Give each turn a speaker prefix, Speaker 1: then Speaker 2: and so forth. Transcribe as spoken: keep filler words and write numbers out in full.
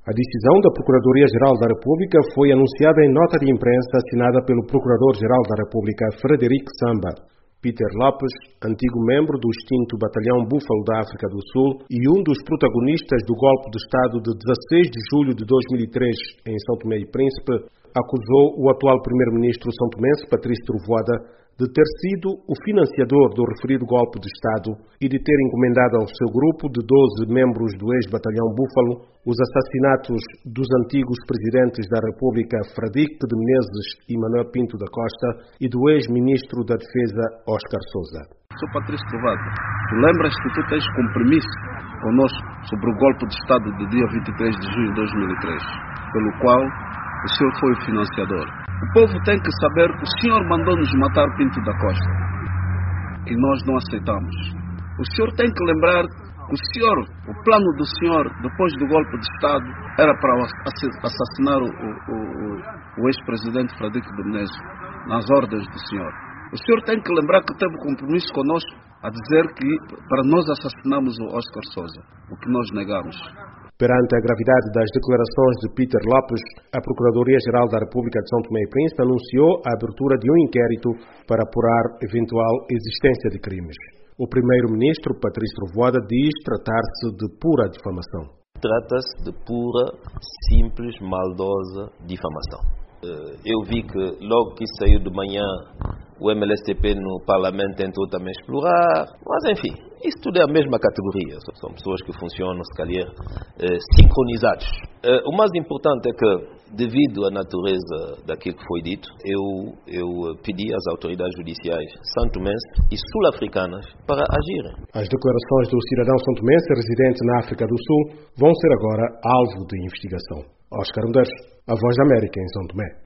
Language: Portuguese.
Speaker 1: A decisão da Procuradoria-Geral da República foi anunciada em nota de imprensa assinada pelo Procurador-Geral da República, Frederico Samba. Peter Lopes, antigo membro do extinto Batalhão Búfalo da África do Sul e um dos protagonistas do golpe de Estado de dezasseis de julho de dois mil e três em São Tomé e Príncipe, acusou o atual primeiro-ministro são-tomense, Patrício Trovoada, de ter sido o financiador do referido golpe de Estado e de ter encomendado ao seu grupo de doze membros do ex-Batalhão Búfalo os assassinatos dos antigos presidentes da República, Fradique de Menezes e Manuel Pinto da Costa, e do ex-ministro da Defesa, Oscar Souza.
Speaker 2: Sou Patrício Trovoada. Tu lembras que tu tens compromisso conosco sobre o golpe de Estado do dia vinte e três de junho de dois mil e três, pelo qual o senhor foi o financiador. O povo tem que saber que o senhor mandou-nos matar Pinto da Costa e nós não aceitamos. O senhor tem que lembrar que o senhor, o plano do senhor, depois do golpe de Estado, era para assassinar o, o, o, o ex-presidente Fradique de Menezes, nas ordens do senhor. O senhor tem que lembrar que teve compromisso conosco a dizer que para nós assassinamos o Oscar Souza, o que nós negamos.
Speaker 1: Perante a gravidade das declarações de Peter Lopes, a Procuradoria-Geral da República de São Tomé e Príncipe anunciou a abertura de um inquérito para apurar eventual existência de crimes. O primeiro-ministro, Patrício Trovoada, diz tratar-se de pura difamação.
Speaker 3: Trata-se de pura, simples, maldosa difamação. Eu vi que logo que saiu de manhã o M L S T P no Parlamento tentou também explorar, mas enfim, isso tudo é a mesma categoria, são pessoas que funcionam, se calhar, eh, sincronizados. Eh, o mais importante é que, devido à natureza daquilo que foi dito, eu, eu pedi às autoridades judiciais santomenses e sul-africanas para agirem.
Speaker 1: As declarações do cidadão santomense residente na África do Sul vão ser agora alvo de investigação. Oscar Medeiros, a Voz da América em São Tomé.